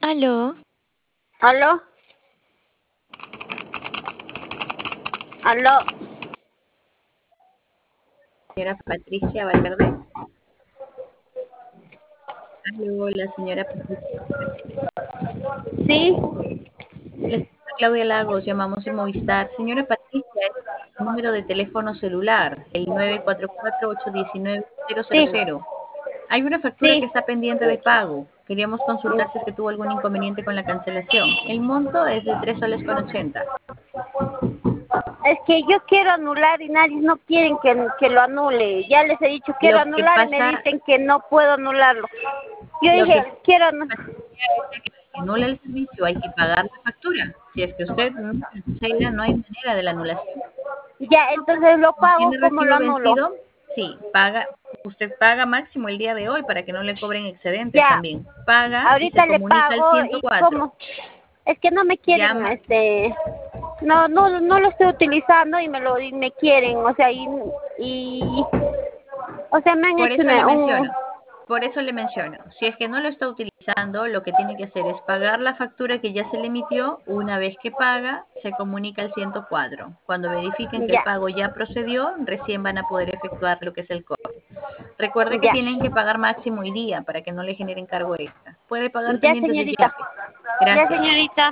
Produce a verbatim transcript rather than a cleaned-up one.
Aló. ¿Aló? ¿Aló? Señora Patricia Valverde. Aló, la señora Patricia. ¿Sí? La señora Claudia Lagos, llamamos en Movistar. Señora Patricia, es el número de teléfono celular, el nueve cuatro cuatro, ocho uno nueve, cero cero Sí. cero. Hay una factura Sí. que está pendiente de pago. Queríamos consultar si es que tuvo algún inconveniente con la cancelación. El monto es de tres soles con ochenta. Es que yo quiero anular y nadie no quieren que, que lo anule. Ya les he dicho quiero Lo que anular y me pasa, dicen que no puedo anularlo. Yo lo dije, que quiero anular. anula el servicio, hay que pagar la factura. Si es que usted no cancela, no hay manera de la anulación. Ya, entonces lo Como pago, tiene ¿cómo lo recibo anulo? vencido, sí, paga, usted paga máximo el día de hoy para que no le cobren excedentes Ya, también. Paga y se ahorita le comunica al pago ciento y cuatro. cómo. Es que no me quieren, Llama, este, no, no, no lo estoy utilizando y me lo, y me quieren, o sea, y, y o sea, me han por hecho eso le una, un, menciono. Por eso le menciono, si es que no lo está utilizando, lo que tiene que hacer es pagar la factura que ya se le emitió. Una vez que paga, se comunica al ciento cuatro. Cuando verifiquen que el ya, pago ya procedió, recién van a poder efectuar lo que es el cobro. Recuerde que ya, tienen que pagar máximo hoy día para que no le generen cargo extra. Puede pagar ya, también desde señorita, Yape. ya, Gracias. señorita.